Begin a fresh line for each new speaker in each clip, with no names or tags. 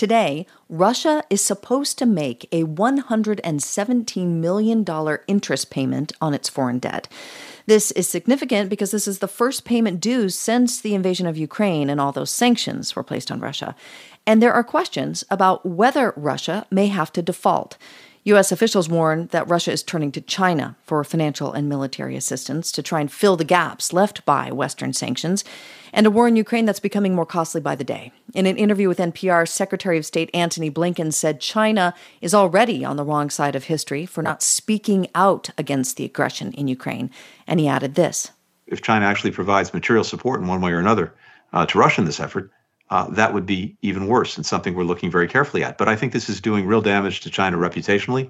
Today, Russia is supposed to make a $117 million interest payment on its foreign debt. This is significant because this is the first payment due since the invasion of Ukraine and all those sanctions were placed on Russia. And there are questions about whether Russia may have to default. U.S. officials warn that Russia is turning to China for financial and military assistance to try and fill the gaps left by Western sanctions, and a war in Ukraine that's becoming more costly by the day. In an interview with NPR, Secretary of State Antony Blinken said China is already on the wrong side of history for not speaking out against the aggression in Ukraine. And he added this.
If China actually provides material support in one way or another to Russia in this effort, that would be even worse and something we're looking very carefully at. But I think this is doing real damage to China reputationally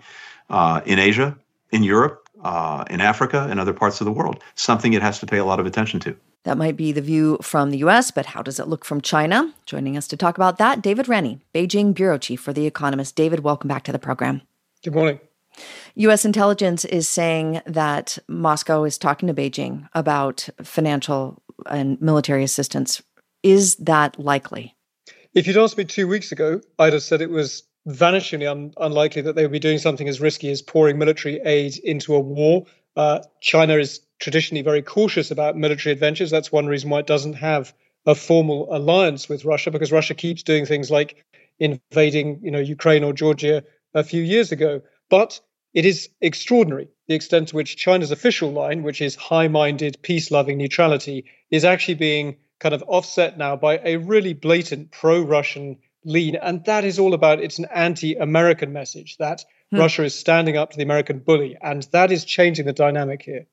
in Asia, in Europe, in Africa, and other parts of the world, something it has to pay a lot of attention to.
That might be the view from the U.S., but how does it look from China? Joining us to talk about that, David Rennie, Beijing bureau chief for The Economist. David, welcome back to the program.
Good morning.
U.S. intelligence is saying that Moscow is talking to Beijing about financial and military assistance. Is that likely?
If you'd asked me 2 weeks ago, I'd have said it was vanishingly unlikely that they would be doing something as risky as pouring military aid into a war. China is traditionally very cautious about military adventures. That's one reason why it doesn't have a formal alliance with Russia, because Russia keeps doing things like invading, Ukraine or Georgia a few years ago. But it is extraordinary the extent to which China's official line, which is high-minded, peace-loving neutrality, is actually being kind of offset now by a really blatant pro-Russian lean. And that is all about, it's an anti-American message that Russia is standing up to the American bully. And that is changing the dynamic here.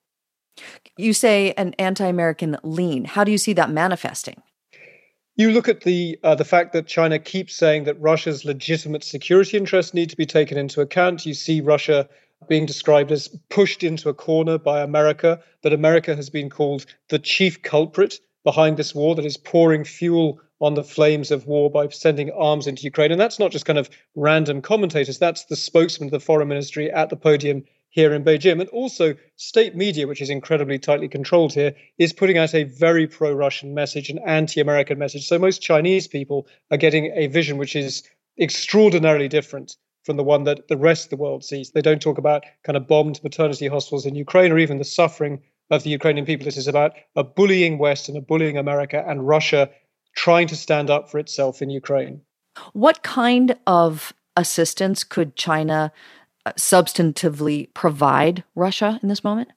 You say an anti-American lean. How do you see that manifesting?
You look at the fact that China keeps saying that Russia's legitimate security interests need to be taken into account. You see Russia being described as pushed into a corner by America, that America has been called the chief culprit behind this war, that is pouring fuel on the flames of war by sending arms into Ukraine. And that's not just kind of random commentators. That's the spokesman of the foreign ministry at the podium here in Beijing. And also state media, which is incredibly tightly controlled here, is putting out a very pro-Russian message, an anti-American message. So most Chinese people are getting a vision which is extraordinarily different from the one that the rest of the world sees. They don't talk about kind of bombed maternity hospitals in Ukraine or even the suffering of the Ukrainian people. This is about a bullying West and a bullying America and Russia trying to stand up for itself in Ukraine.
What kind of assistance could China substantively provide Russia in this moment?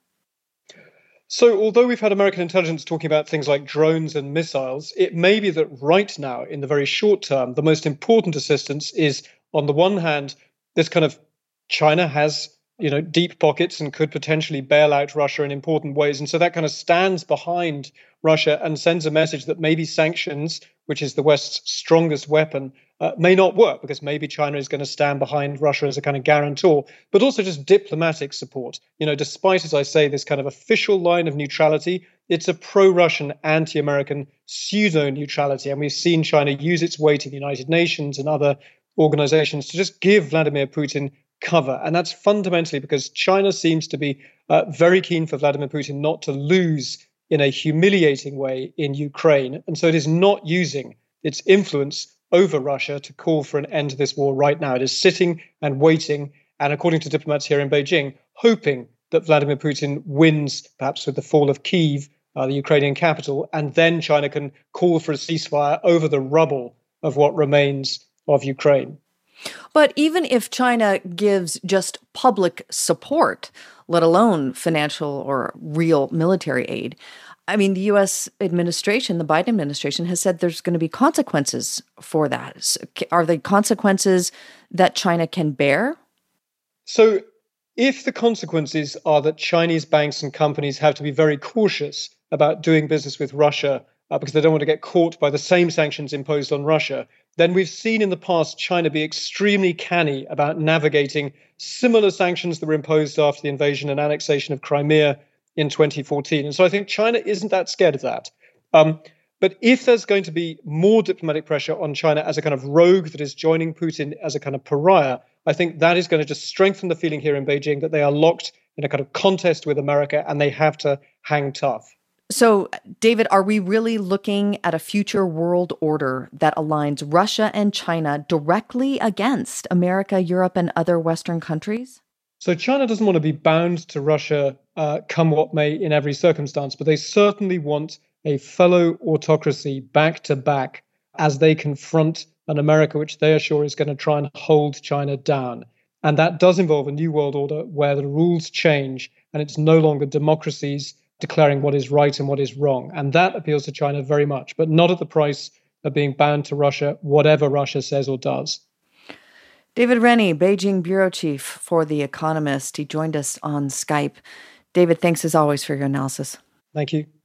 So although we've had American intelligence talking about things like drones and missiles, it may be that right now, in the very short term, the most important assistance is, on the one hand, this kind of China has deep pockets and could potentially bail out Russia in important ways. And so that kind of stands behind Russia and sends a message that maybe sanctions, which is the West's strongest weapon, may not work, because maybe China is going to stand behind Russia as a kind of guarantor, but also just diplomatic support. Despite, as I say, this kind of official line of neutrality, it's a pro-Russian, anti-American pseudo-neutrality. And we've seen China use its weight in the United Nations and other organizations to just give Vladimir Putin cover. And that's fundamentally because China seems to be very keen for Vladimir Putin not to lose in a humiliating way in Ukraine. And so it is not using its influence over Russia to call for an end to this war right now. It is sitting and waiting, and according to diplomats here in Beijing, hoping that Vladimir Putin wins, perhaps with the fall of Kyiv, the Ukrainian capital, and then China can call for a ceasefire over the rubble of what remains of Ukraine.
But even if China gives just public support, let alone financial or real military aid, I mean, the U.S. administration, the Biden administration, has said there's going to be consequences for that. Are they consequences that China can bear?
So if the consequences are that Chinese banks and companies have to be very cautious about doing business with Russia because they don't want to get caught by the same sanctions imposed on Russia, then we've seen in the past China be extremely canny about navigating similar sanctions that were imposed after the invasion and annexation of Crimea in 2014. And so I think China isn't that scared of that. But if there's going to be more diplomatic pressure on China as a kind of rogue that is joining Putin as a kind of pariah, I think that is going to just strengthen the feeling here in Beijing that they are locked in a kind of contest with America and they have to hang tough.
So, David, are we really looking at a future world order that aligns Russia and China directly against America, Europe, and other Western countries?
So China doesn't want to be bound to Russia, come what may, in every circumstance, but they certainly want a fellow autocracy back to back as they confront an America which they are sure is going to try and hold China down. And that does involve a new world order where the rules change and it's no longer democracies declaring what is right and what is wrong. And that appeals to China very much, but not at the price of being bound to Russia, whatever Russia says or does.
David Rennie, Beijing bureau chief for The Economist. He joined us on Skype. David, thanks as always for your analysis.
Thank you.